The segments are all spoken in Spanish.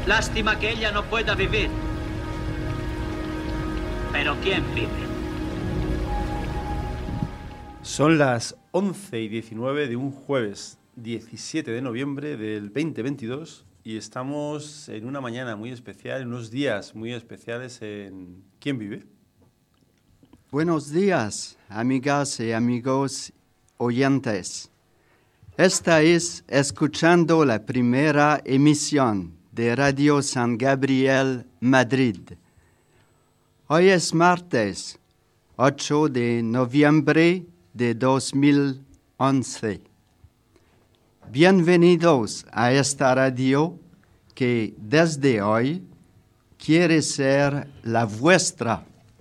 Lástima que ella no pueda vivir. Pero ¿quién vive? Son las 11:19 de un jueves 17 de noviembre del 2022 y estamos en una mañana muy especial, en unos días muy especiales en ¿Quién vive? Buenos días, amigas y amigos oyentes. Esta es escuchando la primera emisión de Radio San Gabriel, Madrid. Hoy es martes 8 de noviembre de 2011. Bienvenidos a esta radio que desde hoy quiere ser la vuestra.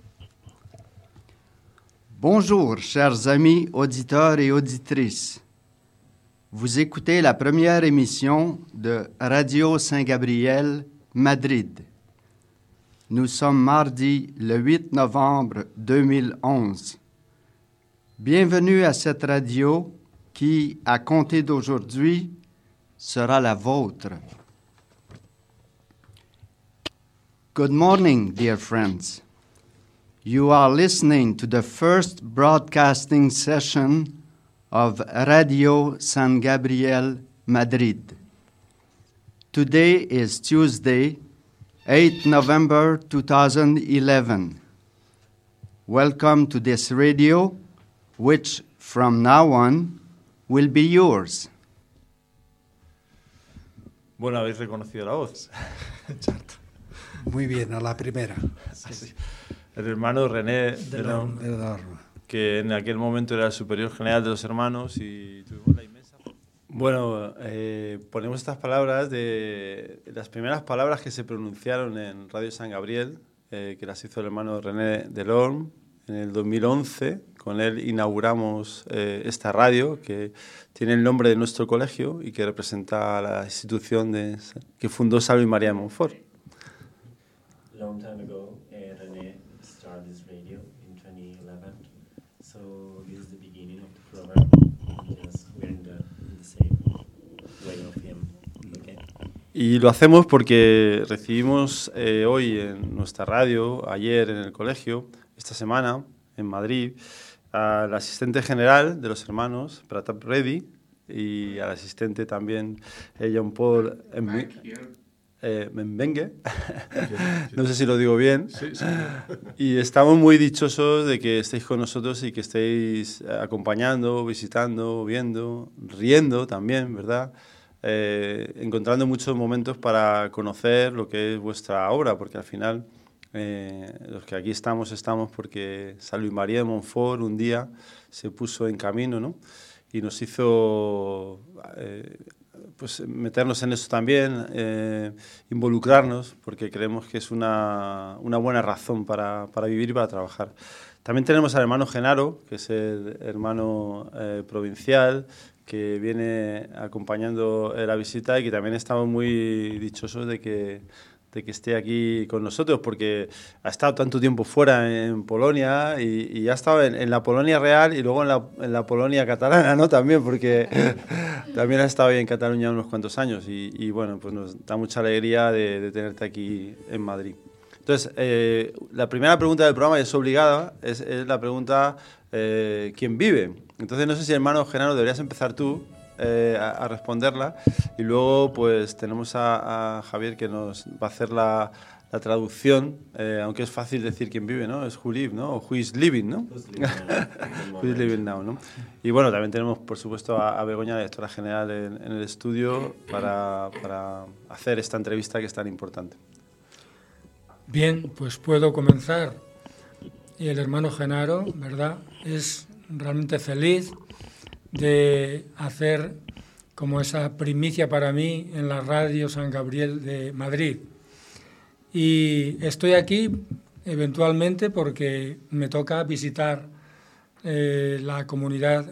Bonjour, chers amis auditeurs et auditrices. Vous écoutez la première émission de Radio Saint-Gabriel, Madrid. Nous sommes mardi le 8 novembre 2011. Bienvenue à cette radio qui, à compter d'aujourd'hui, sera la vôtre. Good morning, dear friends. You are listening to the first broadcasting session of Radio San Gabriel, Madrid. Today is Tuesday, 8 November 2011. Welcome to this radio, which from now on will be yours. Bueno, habéis reconocido la voz. Muy bien, a la primera. Sí. El hermano René Delorme, que en aquel momento era el superior general de los hermanos y tuvimos la inmensa... Bueno, ponemos estas palabras de las primeras palabras que se pronunciaron en Radio San Gabriel, que las hizo el hermano René Delorme en el 2011. Con él inauguramos esta radio que tiene el nombre de nuestro colegio y que representa a la institución que fundó Salve María de Montfort. Long time ago, René started this radio in 2011. So this is the beginning of the program. We're in the same way of him. Okay. Y lo hacemos porque recibimos hoy en nuestra radio, ayer en el colegio, esta semana en Madrid, al asistente general de los hermanos, Pratap Reddy, y al asistente también, Jean-Paul Mbengue. No sé si lo digo bien. Sí. Y estamos muy dichosos de que estéis con nosotros y que estéis acompañando, visitando, viendo, riendo también, ¿verdad? Encontrando muchos momentos para conocer lo que es vuestra obra, porque al final los que aquí estamos porque San Luis María de Montfort un día se puso en camino, ¿no? Y nos hizo pues meternos en eso también, involucrarnos, porque creemos que es una buena razón para vivir y para trabajar. También tenemos al hermano Genaro, que es el hermano provincial, que viene acompañando la visita y que también estamos muy dichosos de que esté aquí con nosotros, porque ha estado tanto tiempo fuera en Polonia y ha estado en la Polonia real y luego en la Polonia catalana, ¿no? También, porque también ha estado ahí en Cataluña unos cuantos años y bueno, pues nos da mucha alegría de tenerte aquí en Madrid. Entonces, la primera pregunta del programa es obligada, es la pregunta ¿quién vive? Entonces, no sé si, hermano Genaro, deberías empezar tú a responderla y luego pues tenemos a Javier que nos va a hacer la traducción, aunque es fácil decir quién vive, ¿no? Es who live, ¿no? O who is living, ¿no? Who is living now, ¿no? Y bueno, también tenemos por supuesto a Begoña, la directora general en el estudio para hacer esta entrevista que es tan importante. Bien, pues puedo comenzar. Y el hermano Genaro, ¿verdad?, es realmente feliz de hacer como esa primicia para mí en la Radio San Gabriel de Madrid. Y estoy aquí eventualmente porque me toca visitar la comunidad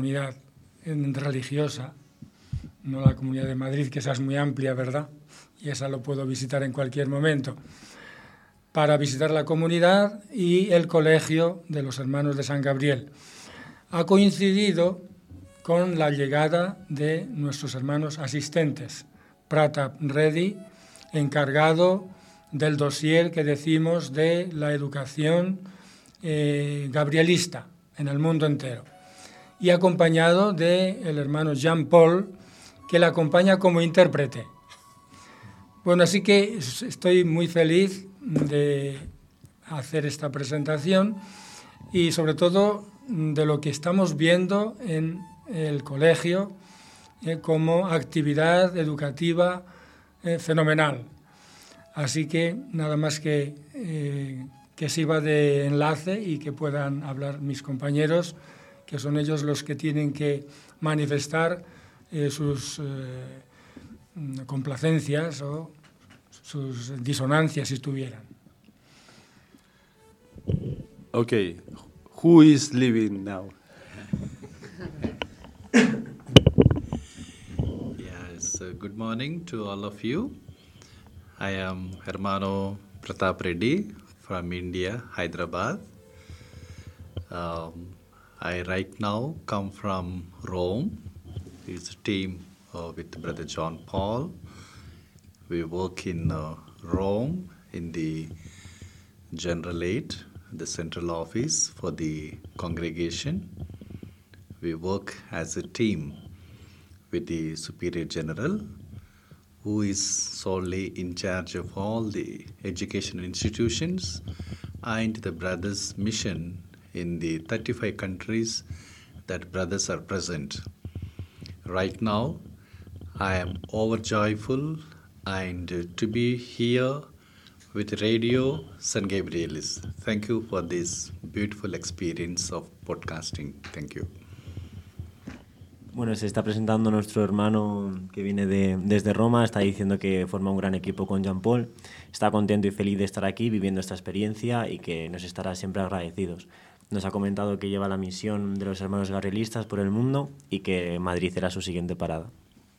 religiosa, no la Comunidad de Madrid, que esa es muy amplia, ¿verdad? Y esa lo puedo visitar en cualquier momento. Para visitar la comunidad y el colegio de los hermanos de San Gabriel. Ha coincidido con la llegada de nuestros hermanos asistentes, Pratap Reddy encargado del dossier que decimos de la educación gabrielista en el mundo entero, y acompañado del hermano Jean Paul, que le acompaña como intérprete. Bueno, así que estoy muy feliz de hacer esta presentación y sobre todo de lo que estamos viendo en el colegio como actividad educativa fenomenal. Así que nada más que sirva de enlace y que puedan hablar mis compañeros, que son ellos los que tienen que manifestar sus complacencias o sus disonancias, si tuvieran. Okay, who is leaving now? Yes, good morning to all of you. I am Hermano Pratap Reddy from India, Hyderabad. I right now come from Rome. It's a team with Brother John Paul. We work in Rome in the General Aid, the central office for the congregation. We work as a team with the Superior General, who is solely in charge of all the educational institutions and the brothers' mission in the 35 countries that brothers are present. Right now, I am overjoyful and to be here with Radio San Gabrielis. Thank you for this beautiful experience of podcasting. Thank you. Bueno, se está presentando nuestro hermano que viene desde Roma, está diciendo que forma un gran equipo con Jean Paul, está contento y feliz de estar aquí viviendo esta experiencia y que nos estará siempre agradecidos. Nos ha comentado que lleva la misión de los hermanos gabrielistas por el mundo y que Madrid será su siguiente parada.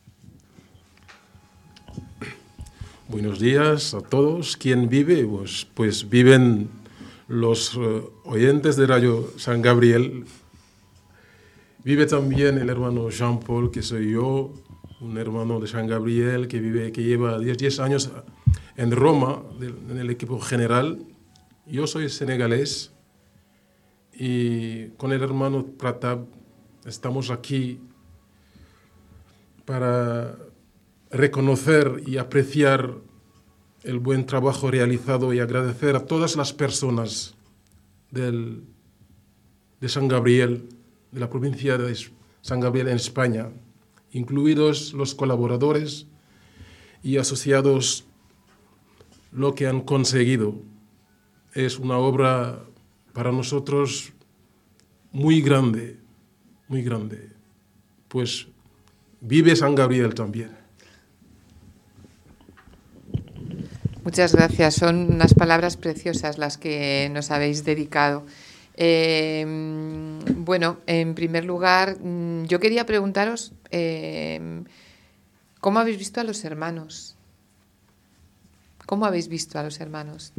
Buenos días a todos. ¿Quién vive? Pues viven los oyentes de Radio San Gabriel. Vive también el hermano Jean Paul, que soy yo, un hermano de San Gabriel que lleva 10 años en Roma, en el equipo general. Yo soy senegalés y con el hermano Pratap estamos aquí para reconocer y apreciar el buen trabajo realizado y agradecer a todas las personas de San Gabriel, de la provincia de San Gabriel en España, incluidos los colaboradores y asociados, lo que han conseguido. Es una obra para nosotros muy grande, muy grande. Pues vive San Gabriel también. Muchas gracias, son unas palabras preciosas las que nos habéis dedicado. Bueno, en primer lugar, yo quería preguntaros ¿cómo habéis visto a los hermanos? ¿Cómo habéis visto a los hermanos?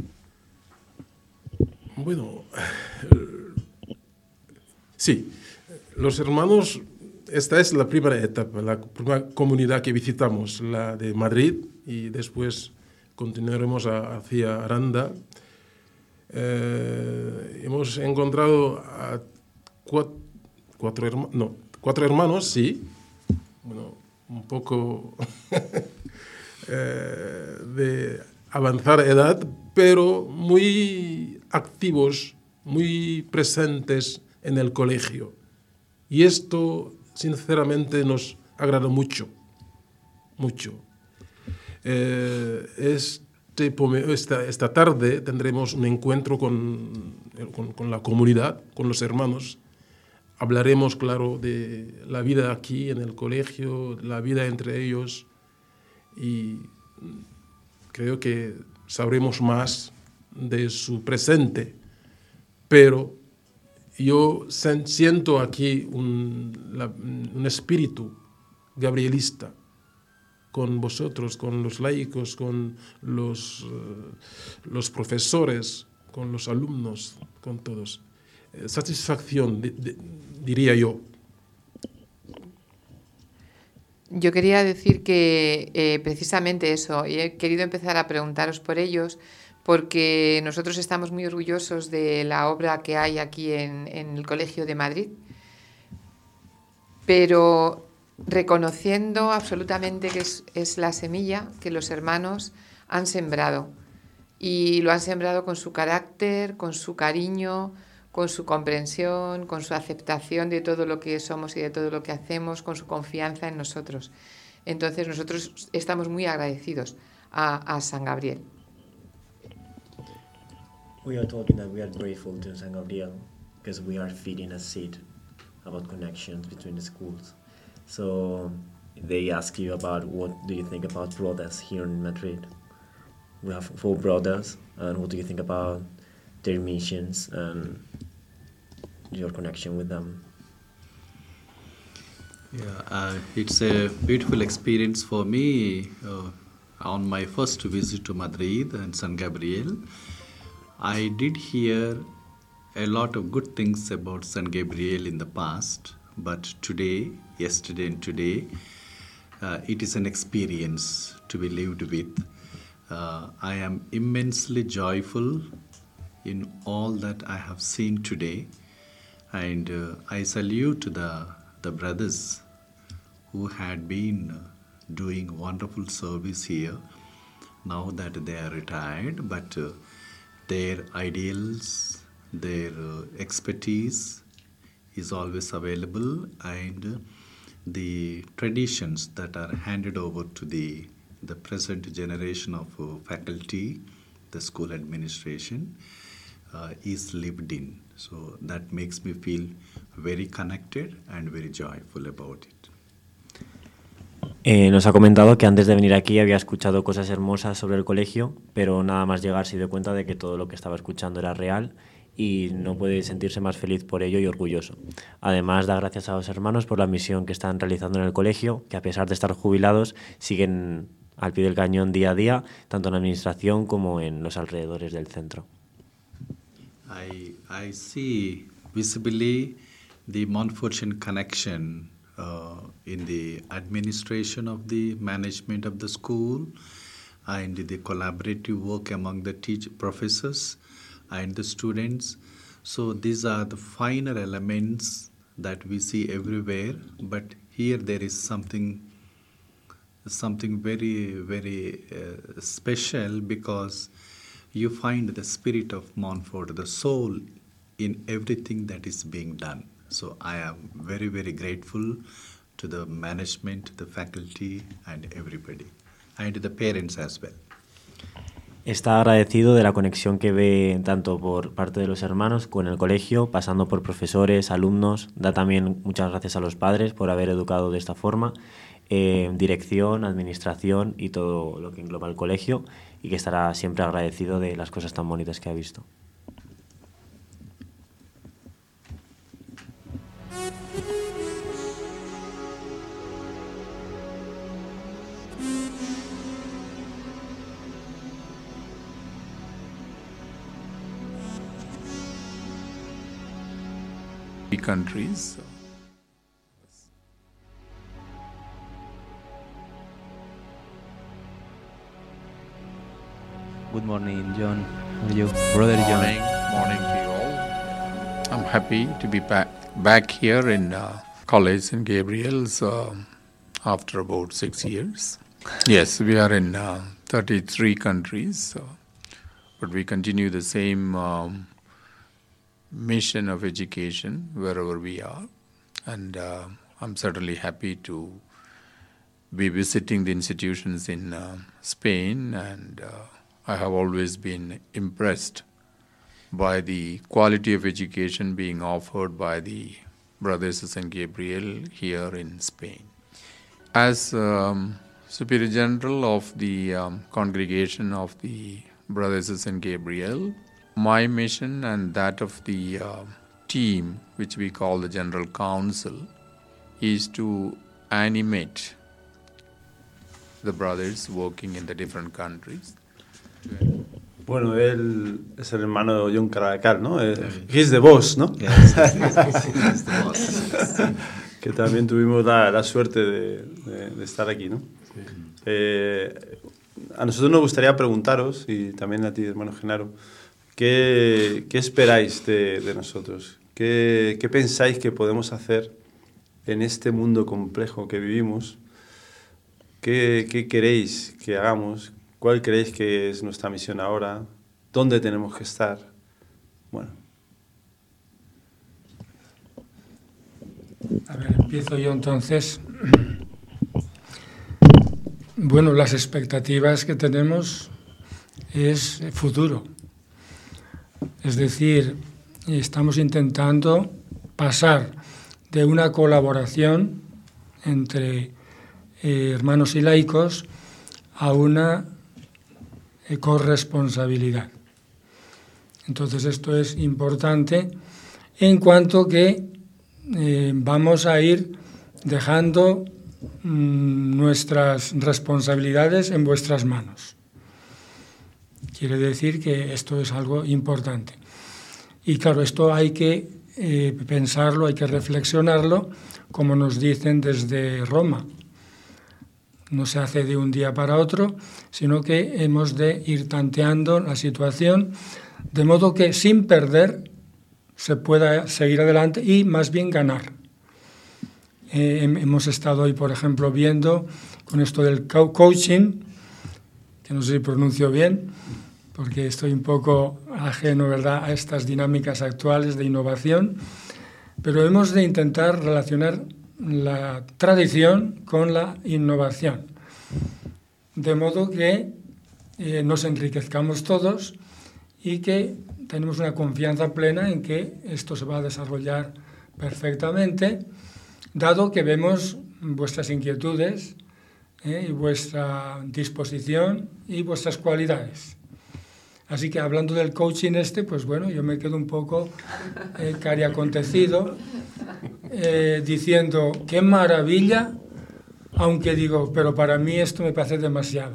Bueno, sí, los hermanos, esta es la primera etapa, la primera comunidad que visitamos, la de Madrid, y después continuaremos hacia Aranda. Hemos encontrado a cuatro hermanos, sí, bueno, un poco de avanzada edad, pero muy activos, muy presentes en el colegio. Y esto, sinceramente, nos agrada mucho, mucho. Esta tarde tendremos un encuentro con la comunidad, con los hermanos. Hablaremos, claro, de la vida aquí en el colegio, la vida entre ellos, y creo que sabremos más de su presente. Pero yo siento aquí un espíritu gabrielista con vosotros, con los laicos, con los profesores, con los alumnos, con todos. Satisfacción, diría yo. Yo quería decir que precisamente eso, y he querido empezar a preguntaros por ellos, porque nosotros estamos muy orgullosos de la obra que hay aquí en el Colegio de Madrid, pero reconociendo absolutamente que es la semilla que los hermanos han sembrado, y lo han sembrado con su carácter, con su cariño, con su comprensión, con su aceptación de todo lo que somos y de todo lo que hacemos, con su confianza en nosotros. Entonces nosotros estamos muy agradecidos a San Gabriel. We are talking that we are grateful to San Gabriel because we are feeding a seed about connections between the schools. So they ask you about what do you think about brothers here in Madrid. We have 4 brothers, and what do you think about their missions and your connection with them? Yeah, it's a beautiful experience for me. On my first visit to Madrid and San Gabriel, I did hear a lot of good things about San Gabriel in the past, but today, yesterday and today, it is an experience to be lived with. I am immensely joyful in all that I have seen today, and I salute the brothers who had been doing wonderful service here now that they are retired, but their ideals, their expertise is always available, and the traditions that are handed over to the present generation of faculty, the school administration, is lived in. So that makes me feel very connected and very joyful about it. Nos ha comentado que antes de venir aquí había escuchado cosas hermosas sobre el colegio, pero nada más llegar se dio cuenta de que todo lo que estaba escuchando era real y no puede sentirse más feliz por ello y orgulloso. Además, da gracias a los hermanos por la misión que están realizando en el colegio, que a pesar de estar jubilados siguen al pie del cañón día a día, tanto en la administración como en los alrededores del centro. I see visibly the Montfortian connection in the administration of the management of the school and the collaborative work among the professors and the students. So these are the finer elements that we see everywhere, but here there is something very, very special, because you find the spirit of Montfort, the soul in everything that is being done. So I am very, very grateful to the management, the faculty and everybody, and to the parents as well. Está agradecido de la conexión que ve tanto por parte de los hermanos con el colegio, pasando por profesores, alumnos. Da también muchas gracias a los padres por haber educado de esta forma, dirección, administración y todo lo que engloba el colegio, y que estará siempre agradecido de las cosas tan bonitas que ha visto. Countries. Good morning, John. How are you? Brother John. Morning to you all. I'm happy to be back here in College St. Gabriel's after about 6 years. Yes, we are in 33 countries, but we continue the same mission of education wherever we are, and I'm certainly happy to be visiting the institutions in Spain, and I have always been impressed by the quality of education being offered by the Brothers of St. Gabriel here in Spain. As Superior General of the Congregation of the Brothers of St. Gabriel, my mission and that of the team, which we call the General Council, is to animate the brothers working in the different countries. Bueno, él es el hermano John Caracal, ¿no? He's the boss, ¿no? Yes, he's the boss. que también tuvimos la suerte de estar aquí, ¿no? A nosotros nos gustaría preguntaros, y también a ti, hermano Genaro, ¿qué esperáis de nosotros? ¿Qué pensáis que podemos hacer en este mundo complejo que vivimos? ¿Qué queréis que hagamos? ¿Cuál creéis que es nuestra misión ahora? ¿Dónde tenemos que estar? Bueno. A ver, empiezo yo entonces. Bueno, las expectativas que tenemos es futuro. Es decir, estamos intentando pasar de una colaboración entre hermanos y laicos a una corresponsabilidad. Entonces esto es importante en cuanto que vamos a ir dejando nuestras responsabilidades en vuestras manos. Quiere decir que esto es algo importante. Y claro, esto hay que pensarlo, hay que reflexionarlo, como nos dicen desde Roma. No se hace de un día para otro, sino que hemos de ir tanteando la situación, de modo que sin perder se pueda seguir adelante y más bien ganar. Hemos estado hoy, por ejemplo, viendo con esto del coaching, que no sé si pronuncio bien, porque estoy un poco ajeno, ¿verdad?, a estas dinámicas actuales de innovación, pero hemos de intentar relacionar la tradición con la innovación, de modo que nos enriquezcamos todos y que tenemos una confianza plena en que esto se va a desarrollar perfectamente, dado que vemos vuestras inquietudes y vuestra disposición y vuestras cualidades. Así que hablando del coaching pues bueno, yo me quedo un poco cariacontecido, diciendo, qué maravilla, aunque digo, pero para mí esto me parece demasiado.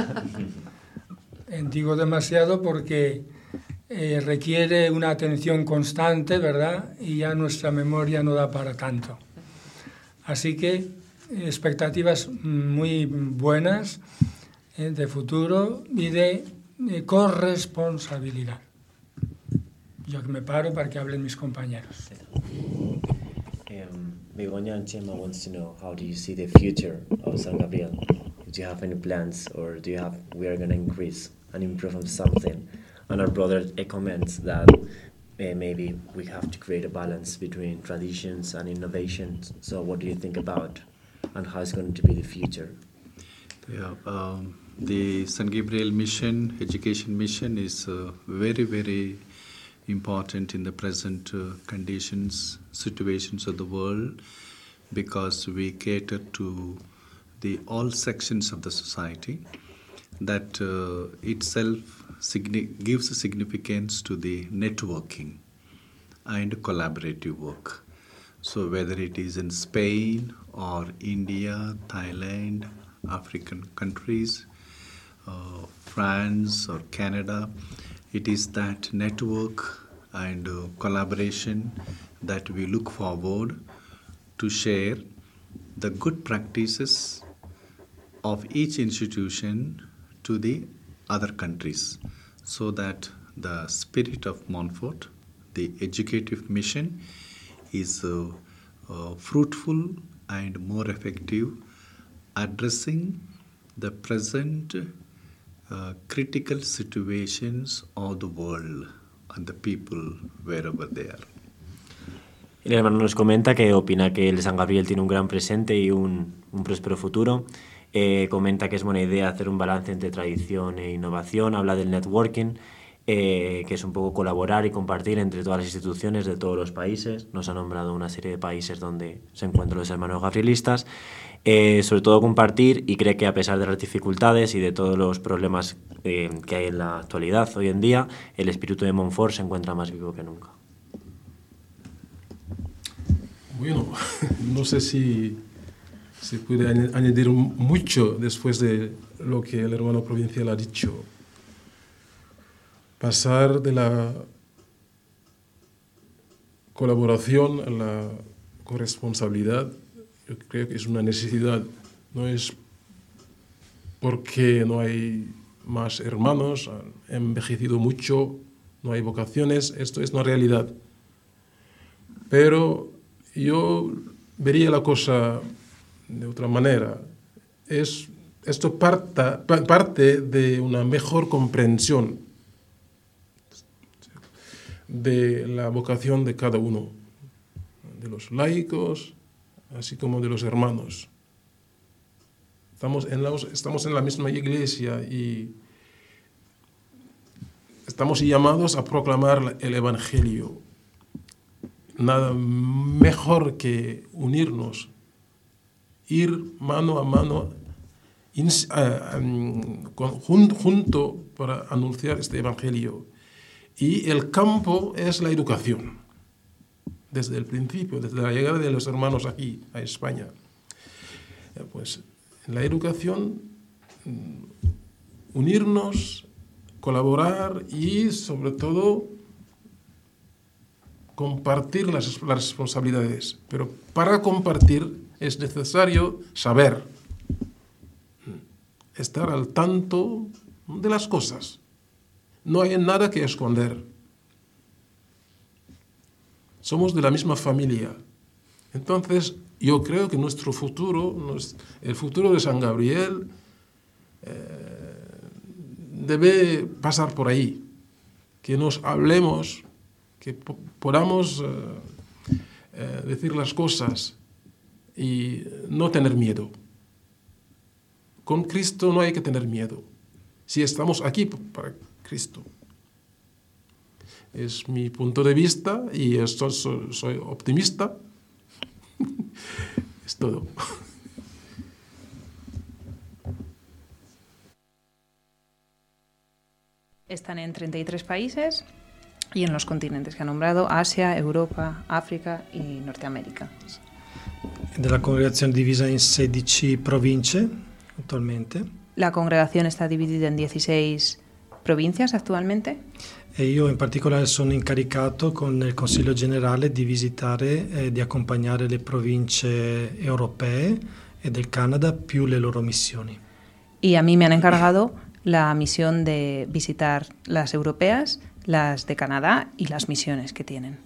Digo demasiado porque requiere una atención constante, ¿verdad? Y ya nuestra memoria no da para tanto. Así que expectativas muy buenas de futuro y de corresponsabilidad. Yo que me paro para que hablen mis compañeros. Begoña and Chema wants to know, how do you see the future of San Gabriel? Do you have any plans, or do you have, we are going to increase and improve on something? And our brother comments that maybe we have to create a balance between traditions and innovations. So what do you think about, and how is going to be the future? Yeah, the San Gabriel mission, education mission, is very, very important in the present situations of the world, because we cater to all sections of the society. That itself gives a significance to the networking and collaborative work. So whether it is in Spain or India, Thailand, African countries, France or Canada, it is that network and collaboration that we look forward to share the good practices of each institution to the other countries, so that the spirit of Montfort, the educative mission, is fruitful and more effective, addressing the present critical situations of the world and the people wherever they are. El hermano nos comenta que opina que el San Gabriel tiene un gran presente y un próspero futuro. Comenta que es buena idea hacer un balance entre tradición e innovación. Habla del networking, que es un poco colaborar y compartir entre todas las instituciones de todos los países. Nos ha nombrado una serie de países donde se encuentran los hermanos gabrielistas. Sobre todo compartir, y cree que a pesar de las dificultades y de todos los problemas que hay en la actualidad hoy en día, el espíritu de Montfort se encuentra más vivo que nunca. Bueno, no sé si se puede añadir mucho después de lo que el hermano provincial ha dicho. Pasar de la colaboración a la corresponsabilidad, yo creo que es una necesidad, no es porque no hay más hermanos, han envejecido mucho, no hay vocaciones, esto es una realidad. Pero yo vería la cosa de otra manera. Esto parte de una mejor comprensión de la vocación de cada uno, de los laicos, así como de los hermanos. Estamos en la misma iglesia y estamos llamados a proclamar el Evangelio. Nada mejor que unirnos, ir mano a mano, junto para anunciar este Evangelio. Y el campo es la educación, desde el principio, desde la llegada de los hermanos aquí, a España. Pues en la educación, unirnos, colaborar y, sobre todo, compartir las responsabilidades. Pero para compartir es necesario saber, estar al tanto de las cosas. No hay nada que esconder. Somos de la misma familia. Entonces, yo creo que nuestro futuro, el futuro de San Gabriel, debe pasar por ahí. Que nos hablemos, que podamos decir las cosas y no tener miedo. Con Cristo no hay que tener miedo. Si estamos aquí para Cristo. Es mi punto de vista y esto soy optimista. Es todo. Están en 33 países y en los continentes que ha nombrado: Asia, Europa, África y Norteamérica. Della congregazione divisa in 16 province attualmente. La congregación está dividida en 16 provincias actualmente. E io in particolare sono incaricato con il Consiglio Generale di visitare e di accompagnare le province europee e del Canada più le loro missioni. Y a mí me han encargado la misión de visitar las europeas, las de Canadá y las misiones que tienen.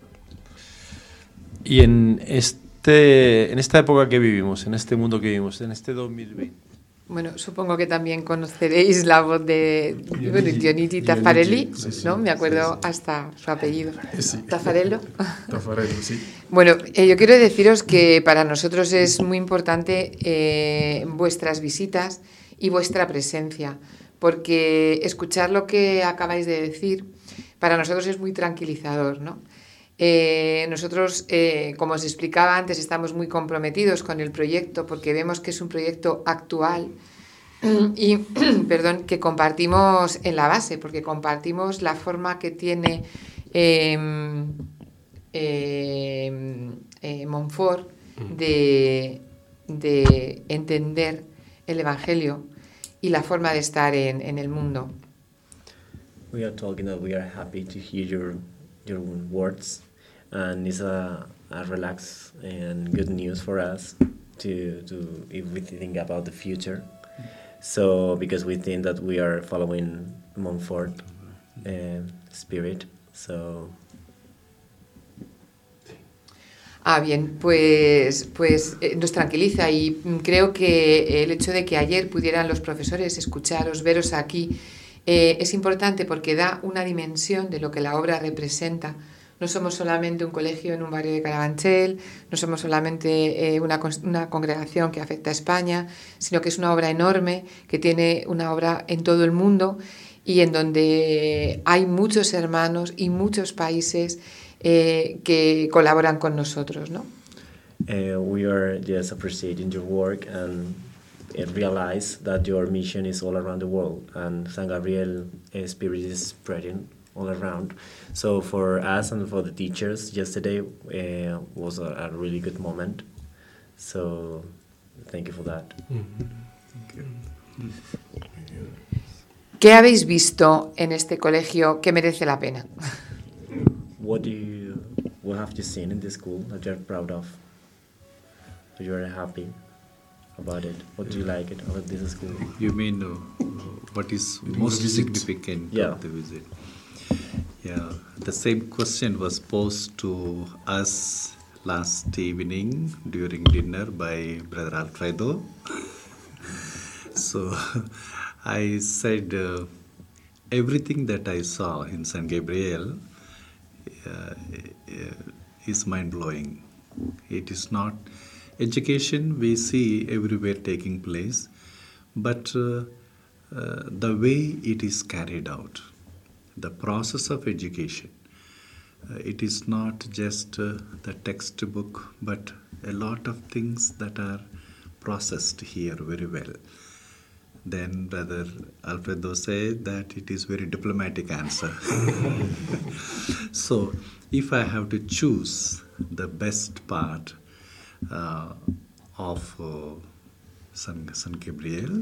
Y en esta época que vivimos, en este mundo que vivimos, en este 2020. Bueno, supongo que también conoceréis la voz de Dionigi Taffarelli, ¿no? Me acuerdo hasta su apellido. Sí. ¿Taffarello? Taffarello, sí. Bueno, yo quiero deciros que para nosotros es muy importante vuestras visitas y vuestra presencia, porque escuchar lo que acabáis de decir para nosotros es muy tranquilizador, ¿no? Nosotros, como os explicaba antes, estamos muy comprometidos con el proyecto porque vemos que es un proyecto actual y perdón, que compartimos en la base, porque compartimos la forma que tiene Montfort de entender el Evangelio y la forma de estar en el mundo. We are talking that we are happy to hear your words, and it's a relaxed and good news for us to if we think about the future. So because we think that we are following Montfort spirit, so. Bien, pues nos tranquiliza y creo que el hecho de que ayer pudieran los profesores escucharos, veros aquí, es importante porque da una dimensión de lo que la obra representa. No somos solamente un colegio en un barrio de Carabanchel, no somos solamente una congregación que afecta a España, sino que es una obra enorme, que tiene una obra en todo el mundo y en donde hay muchos hermanos y muchos países que colaboran con nosotros, ¿no? We are just appreciating your work and realize that your mission is all around the world, and San Gabriel spirit is spreading all around. So for us and for the teachers, yesterday was a really good moment. So thank you for that. Thank you. ¿Qué habéis visto en este colegio que merece la pena? What what have you seen in this school that you're proud of? That you're happy about it? What do you like it about this school? You mean what is most significant of the visit? Yeah, the same question was posed to us last evening during dinner by Brother Alfredo. So I said everything that I saw in San Gabriel is mind-blowing. It is not education we see everywhere taking place, but the way it is carried out, the process of education, it is not just the textbook, but a lot of things that are processed here very well. Then Brother Alfredo said that it is very diplomatic answer. So if I have to choose the best part of San Gabriel,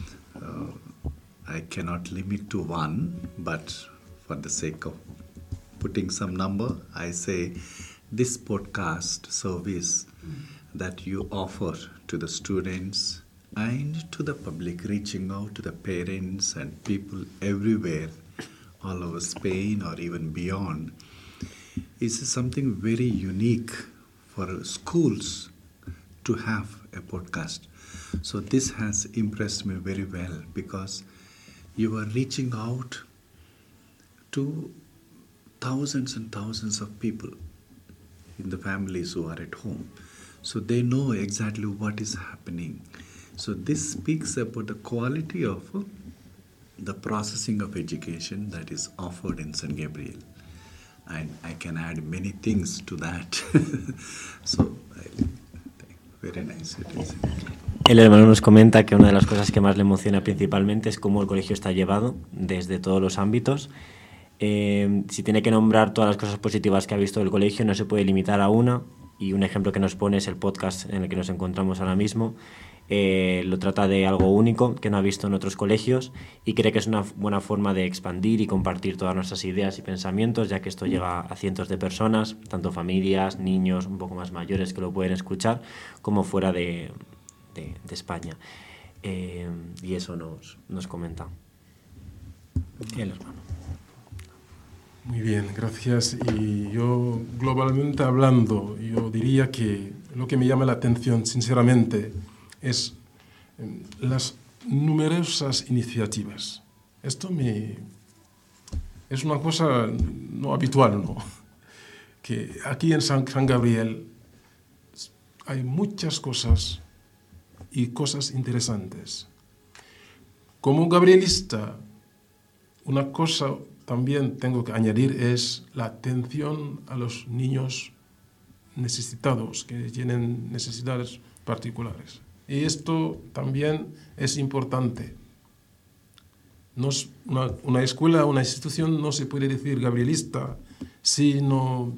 I cannot limit to one, but for the sake of putting some number, I say this podcast service that you offer to the students and to the public, reaching out to the parents and people everywhere, all over Spain or even beyond, is something very unique for schools to have a podcast. So this has impressed me very well, because you are reaching out to thousands and thousands of people in the families who are at home. So they know exactly what is happening. So this speaks about the quality of the processing of education that is offered in San Gabriel. And I can add many things to that. So, very nice it is. El hermano nos comenta que una de las cosas que más le emociona principalmente es cómo el colegio está llevado desde todos los ámbitos. Si tiene que nombrar todas las cosas positivas que ha visto del colegio, no se puede limitar a una, y un ejemplo que nos pone es el podcast en el que nos encontramos ahora mismo. Lo trata de algo único que no ha visto en otros colegios, y cree que es una buena forma de expandir y compartir todas nuestras ideas y pensamientos, ya que esto llega a cientos de personas, tanto familias, niños un poco más mayores que lo pueden escuchar, como fuera de España. Y eso nos comenta el hermano. Muy bien, gracias. Y yo, globalmente hablando, yo diría que lo que me llama la atención, sinceramente, es las numerosas iniciativas. Esto es una cosa no habitual, ¿no? Que aquí en San Gabriel hay muchas cosas y cosas interesantes. Como gabrielista, una cosa también tengo que añadir es la atención a los niños necesitados, que tienen necesidades particulares. Y esto también es importante. Una escuela, una institución no se puede decir gabrielista si no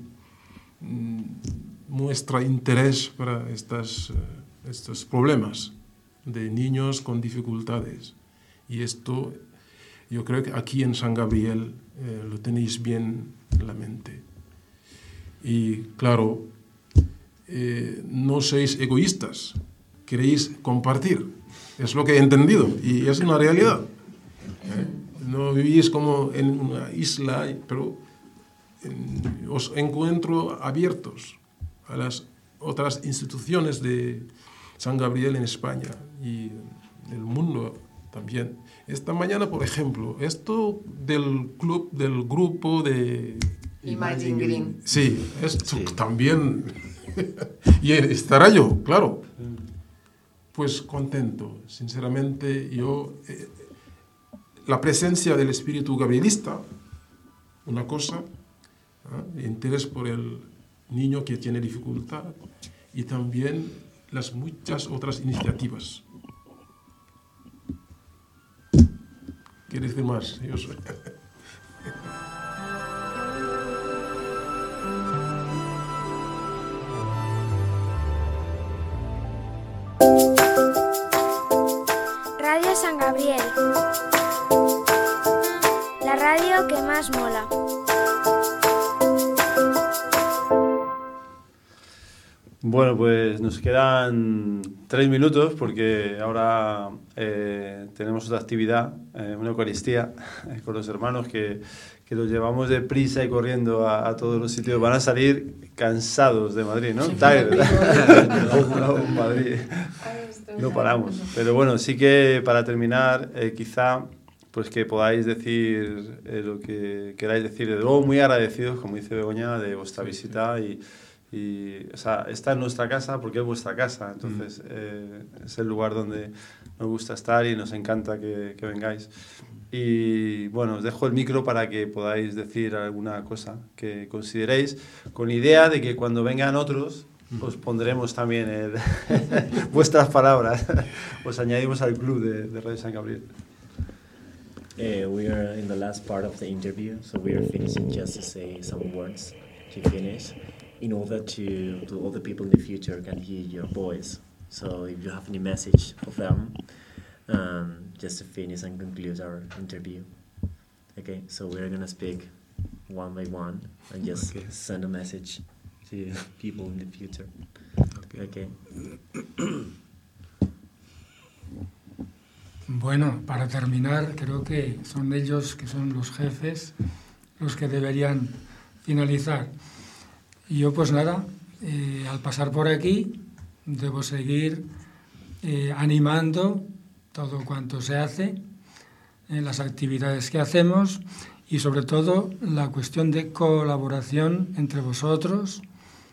muestra interés para estos problemas de niños con dificultades. Y esto yo creo que aquí en San Gabriel lo tenéis bien en la mente. Y claro, no sois egoístas, queréis compartir. Es lo que he entendido y es una realidad. No vivís como en una isla, pero os encuentro abiertos a las otras instituciones de San Gabriel en España y del mundo también. Esta mañana, por ejemplo, esto del grupo de Imagine Green. Sí, esto también. Y estará yo, claro. Pues contento, sinceramente. Yo, la presencia del espíritu gabrielista, una cosa, interés por el niño que tiene dificultad, y también las muchas otras iniciativas. ¿Quieres decir más? Yo soy. Radio San Gabriel, la radio que más mola. Bueno, pues nos quedan 3 minutos porque ahora tenemos otra actividad, una Eucaristía con los hermanos que los llevamos deprisa y corriendo a todos los sitios. Van a salir cansados de Madrid, ¿no? Tired. No, Madrid. No paramos. Pero bueno, sí que para terminar, quizá pues que podáis decir lo que queráis decir. De nuevo, muy agradecidos, como dice Begoña, de vuestra visita y o sea, está en nuestra casa porque es vuestra casa, entonces es el lugar donde nos gusta estar y nos encanta que vengáis. Y bueno, os dejo el micro para que podáis decir alguna cosa que consideréis, con idea de que cuando vengan otros os pondremos también vuestras palabras, os añadimos al club de Radio San Gabriel. We are in the last part of the interview, so we are finishing just to say some words to finish, in order to all the people in the future can hear your voice. So if you have any message for them, just to finish and conclude our interview. Okay, so we're going to speak one by one and just send a message to people in the future. Okay. Bueno, para terminar, creo que son ellos, que son los jefes, los que deberían finalizar. Y yo pues nada, al pasar por aquí debo seguir animando todo cuanto se hace, las actividades que hacemos y sobre todo la cuestión de colaboración entre vosotros.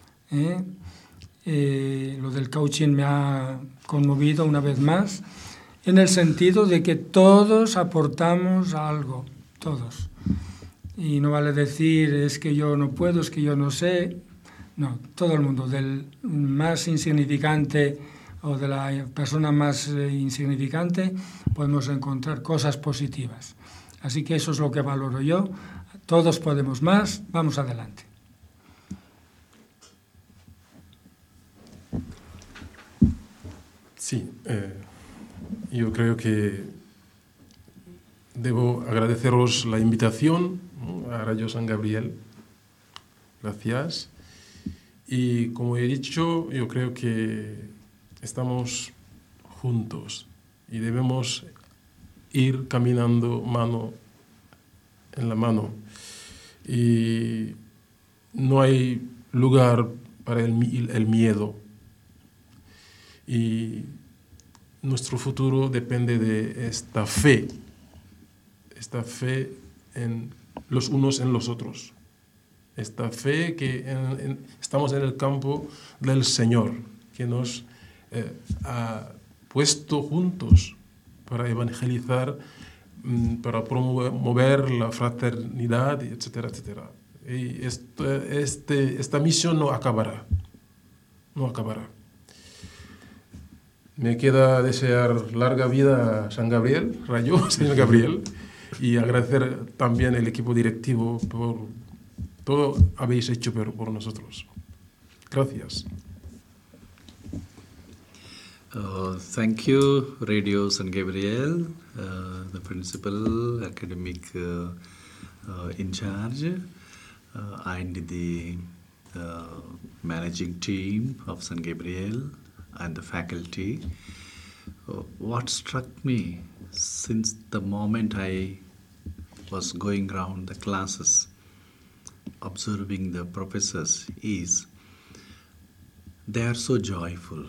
Lo del coaching me ha conmovido una vez más, en el sentido de que todos aportamos algo, todos. Y no vale decir, es que yo no puedo, es que yo no sé. No, todo el mundo, del más insignificante o de la persona más insignificante, podemos encontrar cosas positivas. Así que eso es lo que valoro yo. Todos podemos más, vamos adelante. Sí, yo creo que debo agradeceros la invitación, ¿no?, a Radio San Gabriel. Gracias. Y como he dicho, yo creo que estamos juntos y debemos ir caminando mano en la mano. Y no hay lugar para el miedo. Y nuestro futuro depende de esta fe en los unos en los otros. Esta fe que estamos en el campo del Señor, que nos ha puesto juntos para evangelizar, para promover la fraternidad, etcétera, etcétera. Y esta misión no acabará. Me queda desear larga vida a San Gabriel, Radio San Gabriel, y agradecer también al equipo directivo por todo habéis hecho por nosotros. Gracias. Thank you, Radio San Gabriel, the principal, academic in charge, and the managing team of San Gabriel and the faculty. What struck me since the moment I was going around the classes, observing the professors, is they are so joyful.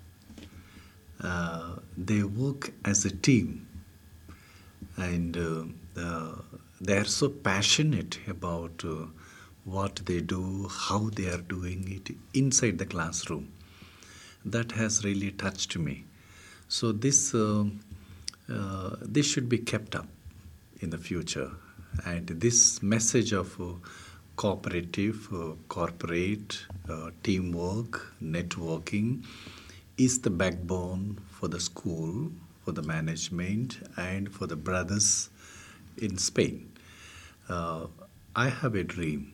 They work as a team, and they are so passionate about what they do, how they are doing it inside the classroom. That has really touched me. So this should be kept up in the future, and this message of cooperative, corporate, teamwork, networking is the backbone for the school, for the management, and for the brothers in Spain. I have a dream.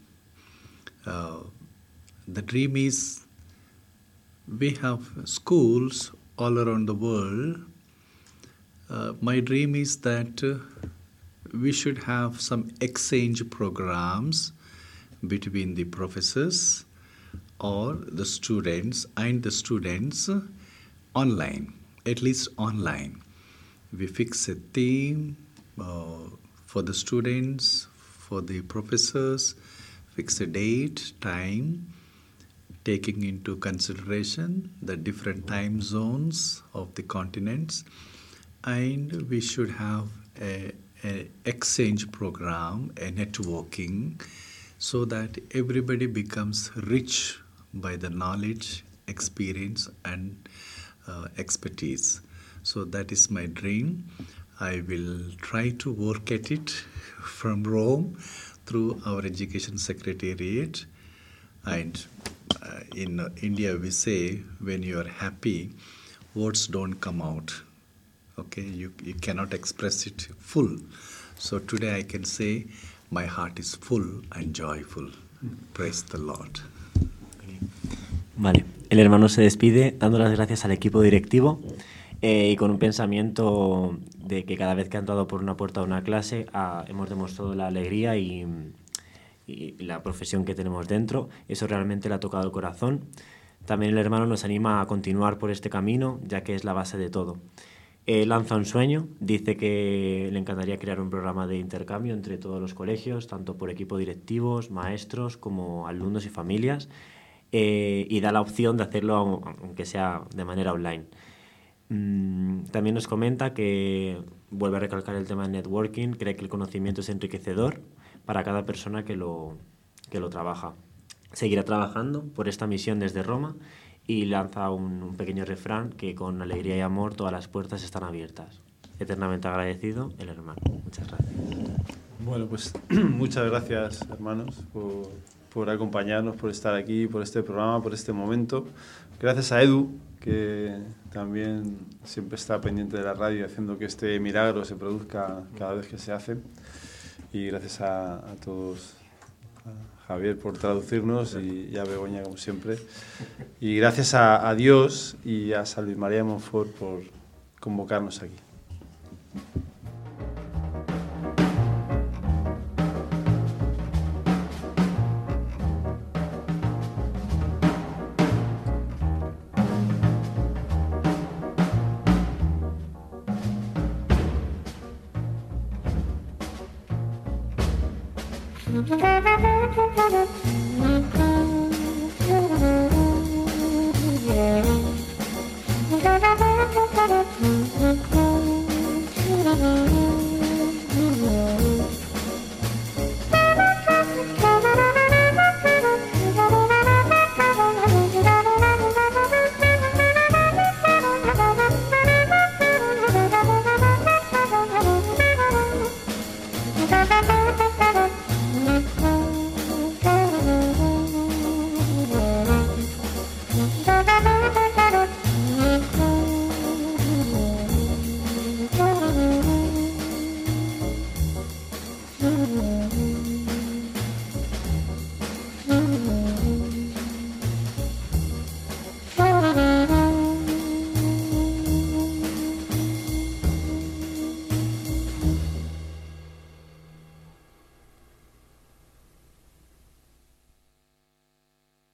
The dream is we have schools all around the world. My dream is that we should have some exchange programs between the professors or the students online, at least online. We fix a theme for the students, for the professors, fix a date, time, taking into consideration the different time zones of the continents, and we should have a exchange program, a networking, so that everybody becomes rich by the knowledge, experience, and expertise. So that is my dream. I will try to work at it from Rome through our education secretariat. And in India we say, when you are happy, words don't come out. Okay, you cannot express it full. So today I can say, my heart is full and joyful. Praise the Lord. Vale, el hermano se despide dando las gracias al equipo directivo y con un pensamiento de que cada vez que ha entrado por una puerta de una clase hemos demostrado la alegría y la profesión que tenemos dentro. Eso realmente le ha tocado el corazón. También el hermano nos anima a continuar por este camino, ya que es la base de todo. Lanza un sueño, dice que le encantaría crear un programa de intercambio entre todos los colegios, tanto por equipos directivos, maestros, como alumnos y familias, y da la opción de hacerlo aunque sea de manera online. También nos comenta que vuelve a recalcar el tema de networking, cree que el conocimiento es enriquecedor para cada persona que lo trabaja. Seguirá trabajando por esta misión desde Roma y lanza un pequeño refrán que con alegría y amor todas las puertas están abiertas. Eternamente agradecido, el hermano. Muchas gracias. Bueno, pues muchas gracias, hermanos, por acompañarnos, por estar aquí, por este programa, por este momento. Gracias a Edu, que también siempre está pendiente de la radio, haciendo que este milagro se produzca cada vez que se hace. Y gracias a todos, a Javier por traducirnos y a Begoña, como siempre. Y gracias a Dios y a San Luis María de Montfort por convocarnos aquí. Thank you.